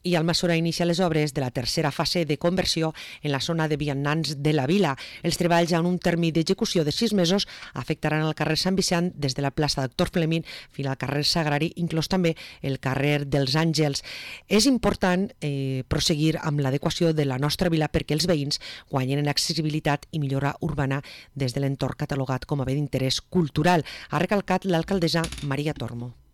i Almassora inicia les obres de la tercera fase de conversió en la zona de vianants de la vila. Els treballs en un termini d'execució de 6 mesos afectaran el carrer Sant Vicent des de la plaça Doctor Fleming fins al carrer Sagrari, inclòs també el carrer dels Àngels. És important proseguir amb l'adequació de la nostra vila perquè els veïns guanyen en accessibilitat i millora urbana des de l'entorn catalogat com a bé d'interès cultural, ha recalcat l'alcaldessa Maria Tormo.